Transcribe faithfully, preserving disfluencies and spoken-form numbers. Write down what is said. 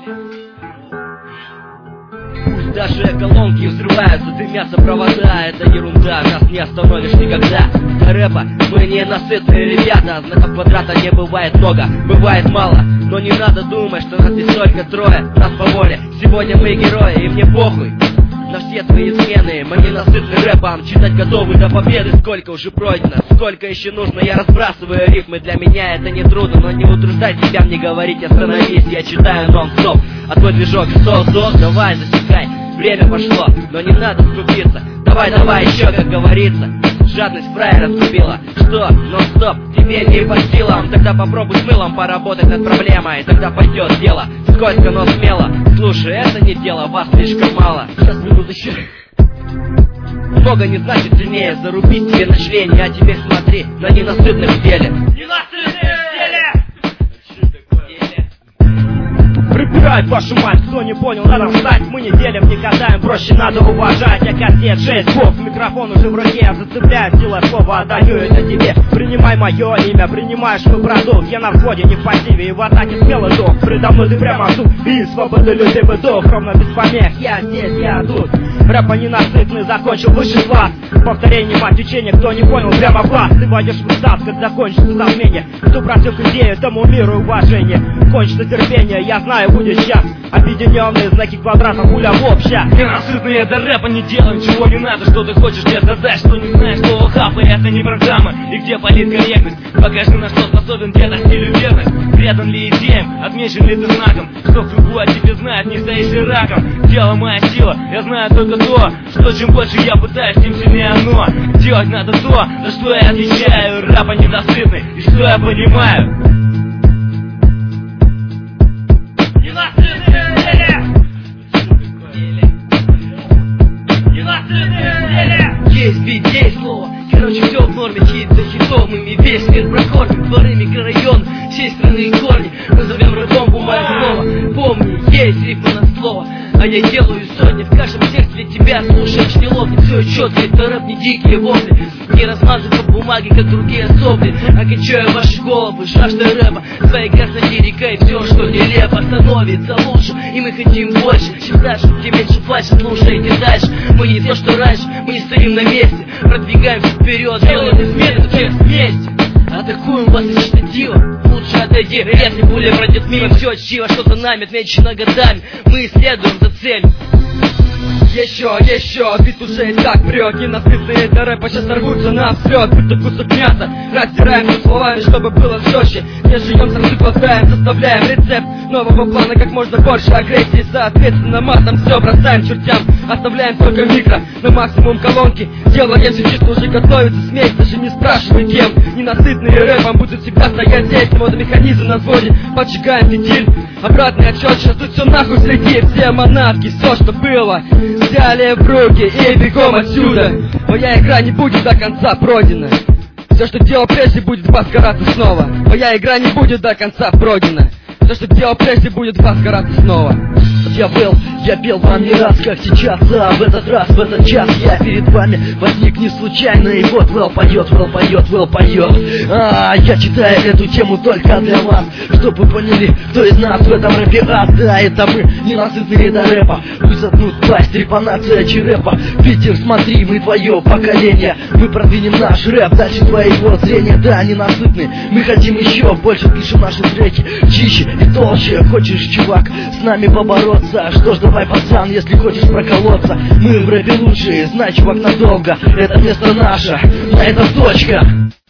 Пусть даже колонки взрываются, дымятся провода, это ерунда, нас не остановишь никогда. До рэпа мы не насытные ребята, знаков квадрата не бывает много, бывает мало. Но не надо думать, что нас здесь только трое, нас по воле. Сегодня мы герои, и мне похуй на все твои измены. Мы не насытны рэпом, читать готовы до победы. Сколько уже пройдено, сколько еще нужно. Я разбрасываю рифмы, для меня это не трудно. Но не утруждай себя мне говорить, остановись. Я читаю нон-стоп, а твой движок сос-сос. Давай, засекай, время пошло, но не надо скупиться. Давай, давай, еще, как говорится. Жадность фраера сгубила. Что? Нон-стоп, тебе не по силам. Тогда попробуй с мылом поработать над проблемой. Тогда пойдет дело, скользко, но смело. Слушай, это не дело, вас слишком мало. Сейчас минут еще. Много не значит сильнее. Зарубить тебе на члене, а теперь смотри на ненасытных в деле. Ненасытных в деле! Прибирает вашу мать, кто не понял, надо встать. Мы не делим, не катаем, проще надо уважать. Я кассет шесть бог, микрофон уже в руке. Зацепляю, сила слова, отдаю это тебе. Принимай мое имя, принимаешь мой продукт. Я на входе, не в пассиве и в атаке смелый дух. Предо мной ты прямо тут, и свободы людей выдох. Ровно без помех, я здесь, я тут. Рэпа ненасытный, закончил высший класс. Повторение, мать учения, кто не понял, прямо в глаз. Ты войдешь в экстаз, как закончится сомнение. Кто просил к идее, тому миру уважение. Кончится терпение, я знаю, будет час. Объединенные знаки квадрата, пуля в обща. Ненасытные до рэпа не делаем, чего не надо. Что ты хочешь мне сказать, что не знаешь, что хапы это не программа. И где политкорректность? Покажи, на что способен деда стилю верность. Предан ли идеям, отмечен ли ты знаком? Что в кругу о тебе знает, не стоишь и раком. Дело моя сила, я знаю только то, что чем больше я пытаюсь, тем сильнее оно. Делать надо то, за что я отвечаю. Рэпа недосытный, и что я понимаю. Есть бит, есть слово, короче все в норме. Хит за хитом, ими весь мир прокормим. Дворы, микрорайон, всей страны и корни. Мы зовем рэпом бумагу снова. Помни, есть рифма на слово, а я делаю сотни. В каждом тексте тебя слушаешь неловко. Все четко, это рэп не дикие вопли. Не размазывай по бумаге, как другие сопли. А качаю ваши головы, жажда рэпа. Своей грязной лирикой все, что нелепо, становится лучше. И мы хотим больше, чем дальше, тем меньше плачет. Слушайте дальше, мы не то, что раньше. Мы не стоим на месте, продвигаемся вперед. Делаем измены, текст вместе. Атакуем вас из штатива. Лучше отойди, если пуля пройдет мимо. Все чьего, что за нами отмечено годами. Мы исследуем за целью. Еще, еще, бит уже и так прет. Ненасытные до рэпа сейчас сорвутся на взлет. Будто кусок мяса, растираем тут словами, чтобы было жестче. Не живем, сразу глотаем, составляем рецепт нового плана, как можно больше агрессии. Соответственно, матом все бросаем чертям. Оставляем только микро, на максимум колонки. Дело, если чисто уже готовится смесь, даже не спрашивай кем. Ненасытные рэпом будут всегда стоять здесь. Вот механизм на взводе, поджигаем фитиль. Обратный отчет, сейчас тут все нахуй среди. Все манатки, все что было взяли в руки и бегом отсюда. Моя игра не будет до конца пройдена. Все, что делал прежде, будет вас караться снова. Моя игра не будет до конца пройдена. Все, что делал прежде, будет вас караться снова. Я был, я пел вам не раз, как сейчас, а в этот раз, в этот час я перед вами возник не случайно. И вот Вэл поет, Вэл поет, Вэл поет. А, я читаю эту тему только для вас, чтобы вы поняли, кто из нас в этом рэпе ад. Да, это мы, ненасытные до рэпа. Пусть заткнут пасть, трепанация черепа. Питер, смотри, мы твое поколение. Мы продвинем наш рэп дальше твоего зрения. Да, ненасытные, мы хотим еще больше. Пишем наши треки чище и толще. Хочешь, чувак, с нами побороться? Что ж, давай, пацан, если хочешь проколоться. Мы в рэпе лучшие, знай, чувак, надолго. Это место наше, на этом точка.